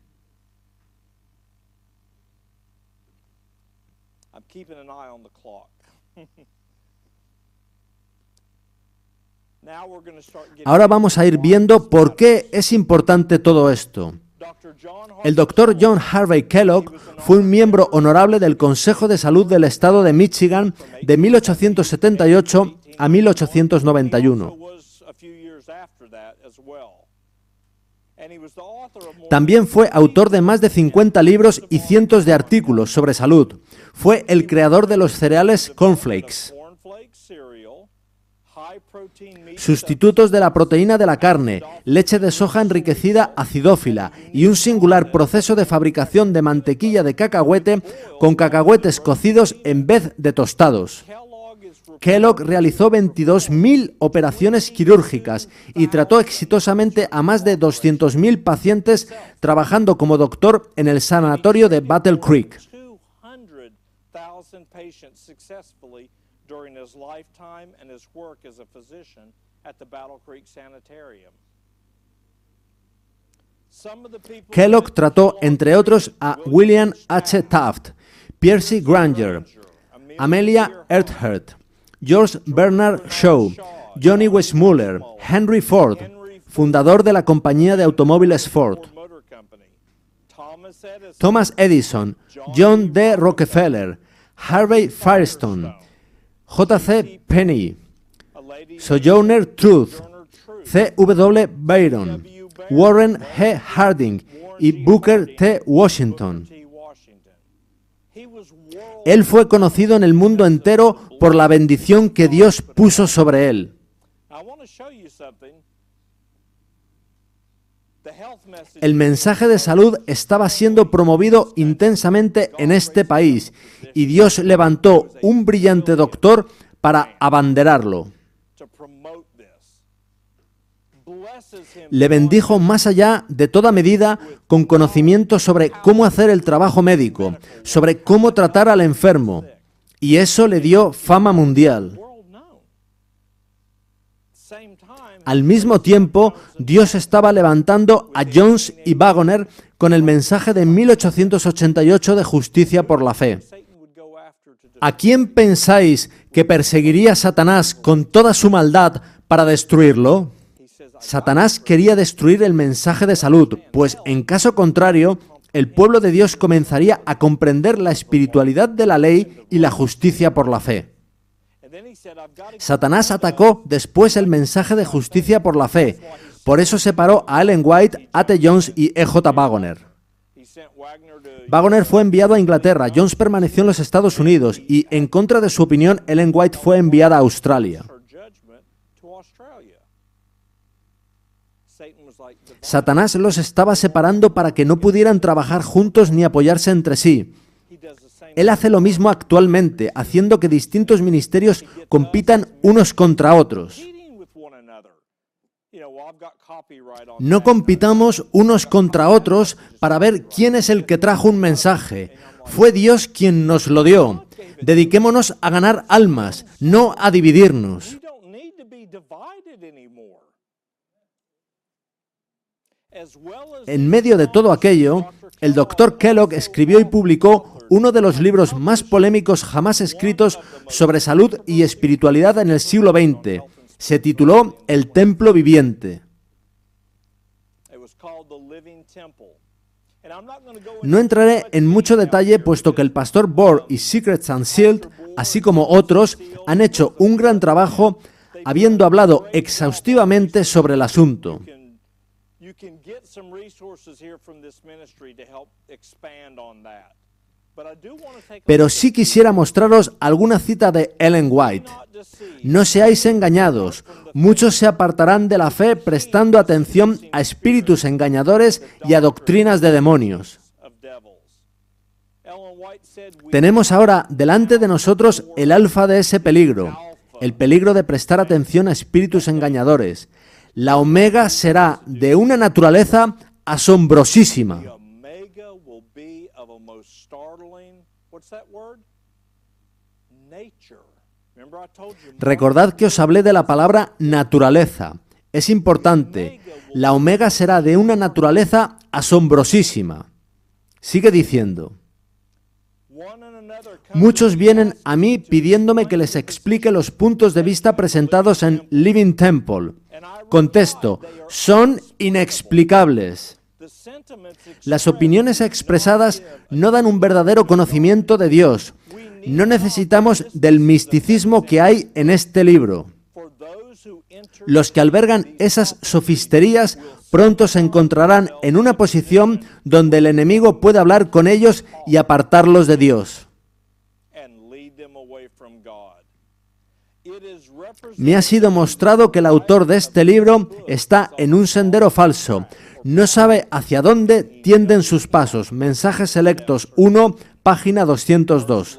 Ahora vamos a ir viendo por qué es importante todo esto. El doctor John Harvey Kellogg fue un miembro honorable del Consejo de Salud del Estado de Michigan de mil ochocientos setenta y ocho a mil ochocientos noventa y uno. También fue autor de más de cincuenta libros y cientos de artículos sobre salud. Fue el creador de los cereales cornflakes, sustitutos de la proteína de la carne, leche de soja enriquecida acidófila y un singular proceso de fabricación de mantequilla de cacahuete con cacahuetes cocidos en vez de tostados. Kellogg realizó veintidós mil operaciones quirúrgicas y trató exitosamente a más de doscientos mil pacientes trabajando como doctor en el sanatorio de Battle Creek. Kellogg trató, entre otros, a William H. Taft, Percy Granger, Amelia Earhart, George Bernard Shaw, Johnny Weissmuller, Henry Ford, fundador de la compañía de automóviles Ford, Thomas Edison, John D. Rockefeller, Harvey Firestone, J C Penney, Sojourner Truth, C W Byron, Warren G. Harding y Booker T. Washington. Él fue conocido en el mundo entero por la bendición que Dios puso sobre él. El mensaje de salud estaba siendo promovido intensamente en este país y Dios levantó un brillante doctor para abanderarlo. Le bendijo más allá de toda medida con conocimiento sobre cómo hacer el trabajo médico, sobre cómo tratar al enfermo, y eso le dio fama mundial. Al mismo tiempo, Dios estaba levantando a Jones y Waggoner con el mensaje de mil ochocientos ochenta y ocho de justicia por la fe. ¿A quién pensáis que perseguiría Satanás con toda su maldad para destruirlo? Satanás quería destruir el mensaje de salud, pues en caso contrario, el pueblo de Dios comenzaría a comprender la espiritualidad de la ley y la justicia por la fe. Satanás atacó después el mensaje de justicia por la fe. Por eso separó a Ellen White, A T Jones y E J Waggoner. Waggoner fue enviado a Inglaterra, Jones permaneció en los Estados Unidos y, en contra de su opinión, Ellen White fue enviada a Australia. Satanás los estaba separando para que no pudieran trabajar juntos ni apoyarse entre sí. Él hace lo mismo actualmente, haciendo que distintos ministerios compitan unos contra otros. No compitamos unos contra otros para ver quién es el que trajo un mensaje. Fue Dios quien nos lo dio. Dediquémonos a ganar almas, no a dividirnos. En medio de todo aquello, el doctor Kellogg escribió y publicó uno de los libros más polémicos jamás escritos sobre salud y espiritualidad en el siglo veinte. Se tituló El Templo Viviente. No entraré en mucho detalle, puesto que el pastor Bohr y Secrets Unsealed, así como otros, han hecho un gran trabajo habiendo hablado exhaustivamente sobre el asunto. Pero sí quisiera mostraros alguna cita de Ellen White. No seáis engañados. Muchos se apartarán de la fe prestando atención a espíritus engañadores y a doctrinas de demonios. Tenemos ahora delante de nosotros el alfa de ese peligro, el peligro de prestar atención a espíritus engañadores. La omega será de una naturaleza asombrosísima. Recordad que os hablé de la palabra naturaleza. Es importante. La omega será de una naturaleza asombrosísima. Sigue diciendo. Muchos vienen a mí pidiéndome que les explique los puntos de vista presentados en Living Temple. Contesto, son inexplicables. Las opiniones expresadas no dan un verdadero conocimiento de Dios. No necesitamos del misticismo que hay en este libro. Los que albergan esas sofisterías pronto se encontrarán en una posición donde el enemigo puede hablar con ellos y apartarlos de Dios. Me ha sido mostrado que el autor de este libro está en un sendero falso. No sabe hacia dónde tienden sus pasos. Mensajes Selectos uno, página doscientos dos.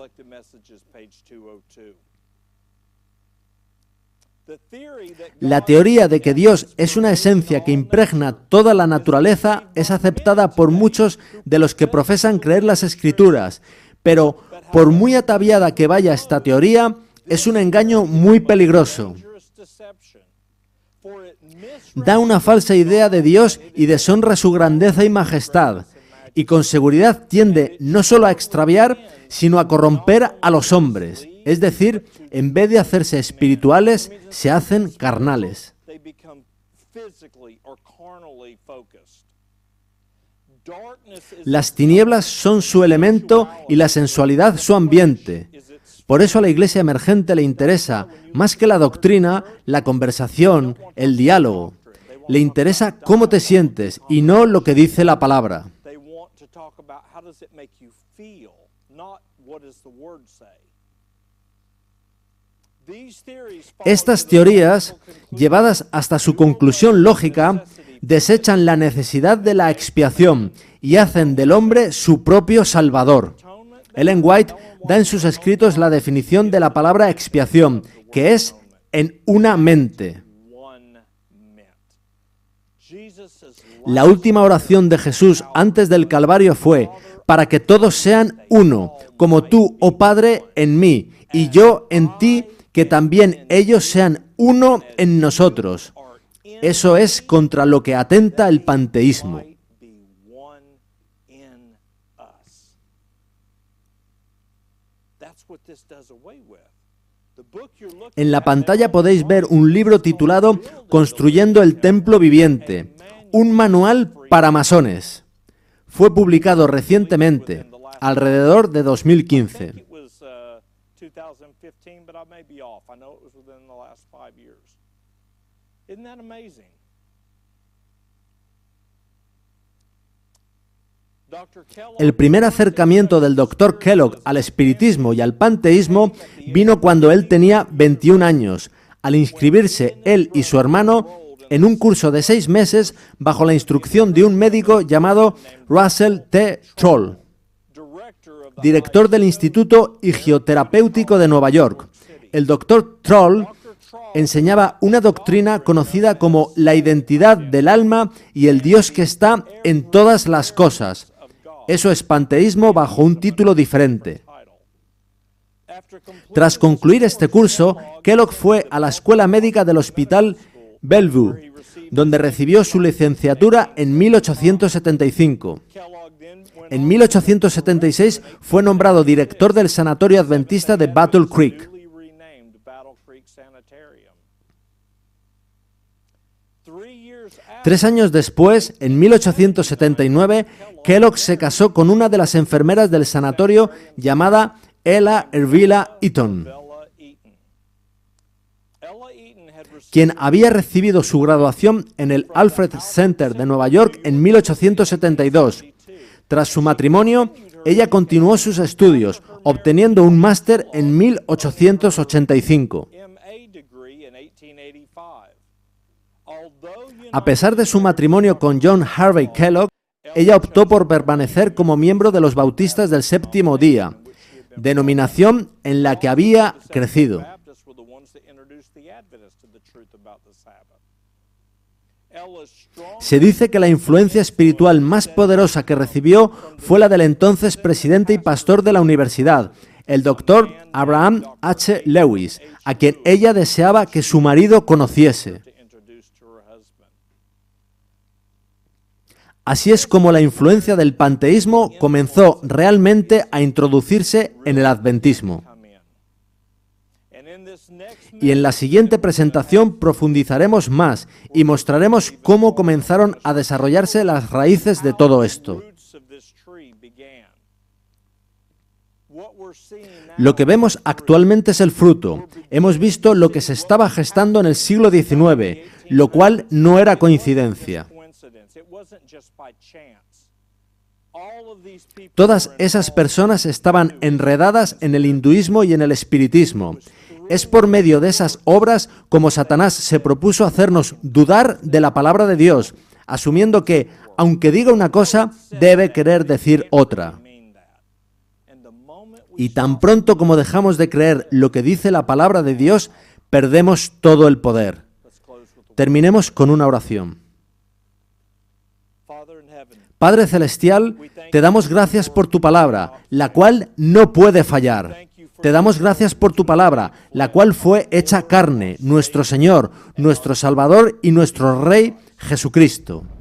La teoría de que Dios es una esencia que impregna toda la naturaleza es aceptada por muchos de los que profesan creer las Escrituras, pero por muy ataviada que vaya esta teoría, es un engaño muy peligroso. Da una falsa idea de Dios y deshonra su grandeza y majestad, y con seguridad tiende no solo a extraviar, sino a corromper a los hombres. Es decir, en vez de hacerse espirituales, se hacen carnales. Las tinieblas son su elemento y la sensualidad su ambiente. Por eso a la iglesia emergente le interesa, más que la doctrina, la conversación, el diálogo. Le interesa cómo te sientes y no lo que dice la palabra. Estas teorías, llevadas hasta su conclusión lógica, desechan la necesidad de la expiación y hacen del hombre su propio salvador. Ellen White da en sus escritos la definición de la palabra expiación, que es en una mente. La última oración de Jesús antes del Calvario fue, para que todos sean uno, como tú, oh Padre, en mí, y yo en ti, que también ellos sean uno en nosotros. Eso es contra lo que atenta el panteísmo. En la pantalla podéis ver un libro titulado Construyendo el Templo Viviente, un manual para masones. fue publicado recientemente, alrededor de dos mil quince. it was uh, two thousand fifteen, but I may be off. I know it was within the last five years. Isn't that amazing? Doctor Kellogg, El primer acercamiento del doctor Kellogg al espiritismo y al panteísmo vino cuando él tenía veintiún años, al inscribirse él y su hermano en un curso de seis meses bajo la instrucción de un médico llamado Russell T. Troll, director of the director del Instituto Higioterapéutico de Nueva York. El doctor Troll enseñaba una doctrina conocida como la identidad del alma y el Dios que está en todas las cosas. Eso es panteísmo bajo un título diferente. After completing Tras concluir este curso, Kellogg fue a la escuela médica del Hospital Bellevue, donde recibió su licenciatura en mil ochocientos setenta y cinco. Kellogg then went En mil ochocientos setenta y seis fue nombrado director del Sanatorio Adventista de Battle Creek. newly renamed Battle Creek Sanitarium. Three years after Tres años después, en mil ochocientos setenta y nueve, Kellogg se casó con una de las enfermeras del sanatorio llamada Ella Ervila Eaton, Ella Eaton. Ella Eaton had received quien había recibido su graduación en el Alfred Center de Nueva York en mil ochocientos setenta y dos. Tras su matrimonio, ella continuó sus estudios, obteniendo un máster en mil ochocientos ochenta y cinco. M A degree in eighteen eighty-five. Although A pesar de su matrimonio con John Harvey Kellogg, ella optó por permanecer como miembro de los Bautistas del Séptimo Día, denominación en la que había crecido. Baptists were the ones that introduced the Adventists to the truth about the Sabbath. Ella's strong Se dice que la influencia espiritual más poderosa que recibió fue la del entonces presidente y pastor de la universidad, el doctor Abraham H. Lewis, a quien ella deseaba que su marido conociese. to introduce to her husband. Así es como la influencia del panteísmo comenzó realmente a introducirse en el adventismo. Come in. And in this next Y en la siguiente presentación profundizaremos más y mostraremos cómo comenzaron a desarrollarse las raíces de todo esto. roots of this tree began. What we're seeing now Lo que vemos actualmente es el fruto. Hemos visto lo que se estaba gestando en el siglo diecinueve, lo cual no era coincidencia. coincidence. It wasn't just by chance. All of these people Todas were esas personas estaban enredadas en el hinduismo y en el espiritismo. Es por medio de esas obras como Satanás se propuso hacernos dudar de la palabra de Dios, asumiendo que, aunque diga una cosa, debe querer decir otra. mean that. And the moment we Y tan pronto como dejamos de creer lo que dice la palabra de Dios, perdemos todo el poder. let's close with the Terminemos con una oración. Father in heaven. Padre Celestial, te damos gracias por tu palabra, la cual no puede fallar. Te damos gracias por tu palabra, la cual fue hecha carne, nuestro Señor, nuestro Salvador y nuestro Rey Jesucristo.